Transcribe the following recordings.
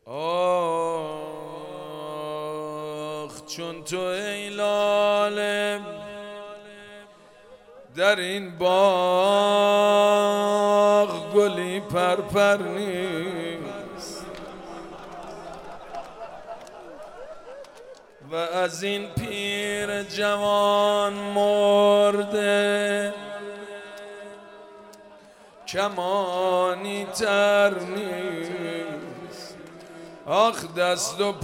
آخ چون تو ای لاله در این باغ گلی پرپر نیست و از این پیر جوان مرده کمانی تر نیست. آخ دست و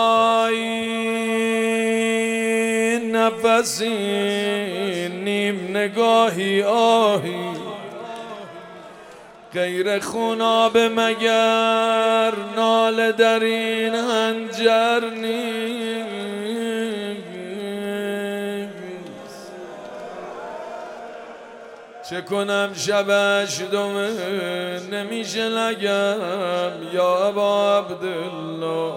پایی نفسی نیم نگاهی آهی غیر خونابه مگر ناله در این هنجر نیست. چه کنم شبش دمه نمیشه نگم یا ابا عبدالله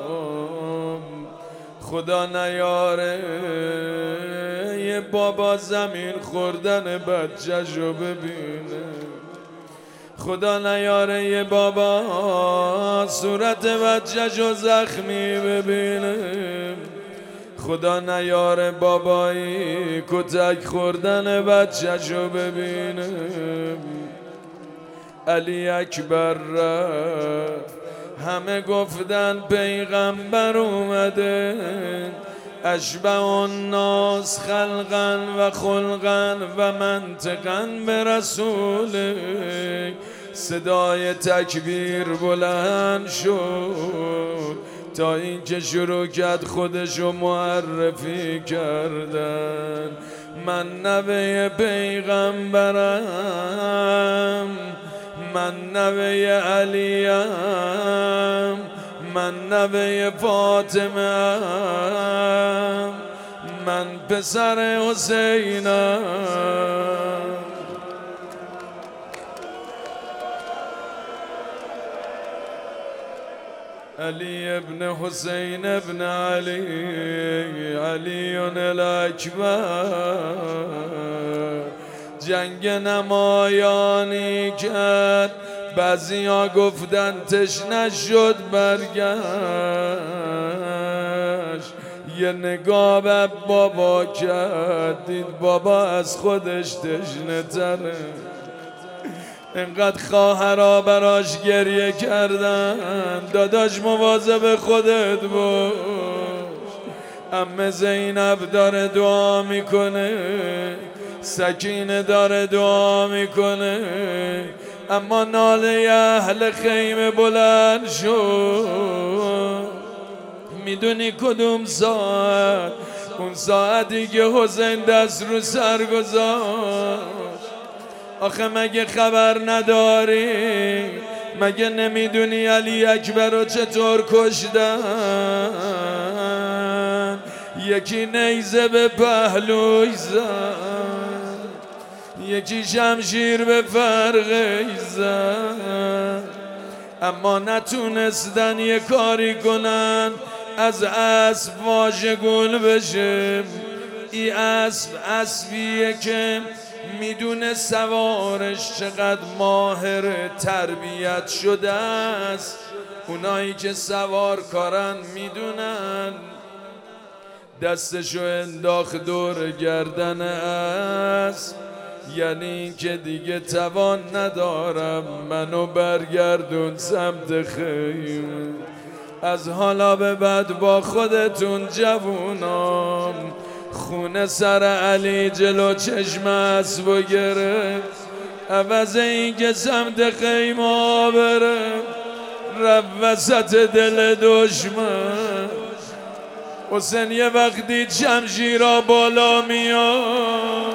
خدا نیاره یه بابا زمین خوردن بچه‌شو ببینه. خدا نیاره یه بابا صورت بچه‌شو زخمی ببینه. خدا نیاره بابایی کتک خوردن بچه‌شو ببینه. علی اکبر رفت همه گفتن پیغمبر اومده. اشبه الناس خلقا و خلقا و منطقا به رسوله. صدای تکبیر بلند شد تا اینکه شروع کرد خودشو معرفی کردن. من نوه پیغمبرم، من نوه علیم، من نوه فاطمه، من پسر حسینم. علی ابن حسین ابن علی، علی الاکبر. جنگ نمایانی کرد بعضی ها گفتن تشنه شد برگشت. یه نگاه به بابا کرد دید بابا از خودش تشنه تره. انقدر خواهرها براش گریه کردن داداش مواظب خودت باش. عمه زینب داره دعا میکنه، سکینه داره دعا میکنه، اما ناله اهل خیمه بلند شد. میدونی کدوم ساعت؟ اون ساعتی که حسین دست رو سر گذاشت. آخه مگه خبر نداری؟ مگه نمیدونی علی اکبر رو چطور کشتن؟ یکی نیزه به پهلوی زد، یکی شمشیر به فرقی زد، اما نتونستن یه کاری کنن از اسب واژگون بشه. ای اسبیه که میدونه سوارش چقدر ماهر تربیت شده است. اونایی که سوار کارن میدونن. دستشو انداخت دور گردن اسب، یعنی که دیگه توان ندارم منو برگردون سمت خیمه. از حالا به بعد با خودتون جوونام. خونه سر علی جلو چشم اسبو گرفت. عوض این که سمت خیمه بره رفت وسط دل دشمن. حسین یه وقت دید شمشیرها بالا میاد،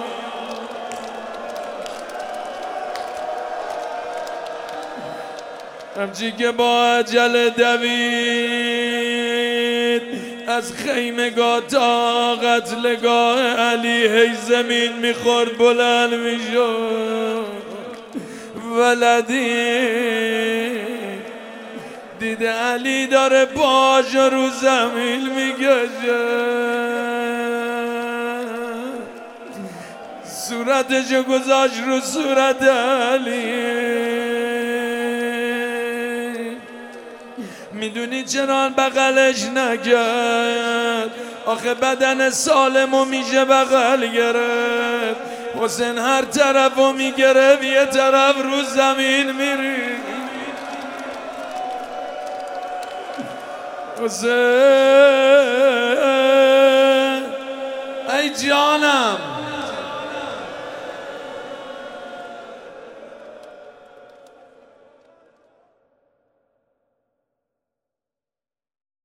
همچی که با عجله دوید از خیمگاه تا قتلگاه علی. هی زمین میخورد بلند میشد. ولدی دیده علی داره پاش رو زمین میگشه. صورتشو گذاشت رو صورت علی. میدونی چرا بغلش نکرد؟ آخه بدن سالمو میشه بغل گرفت. حسین هر طرفو میگرفت یه طرف رو زمین میری. حسین ای جانم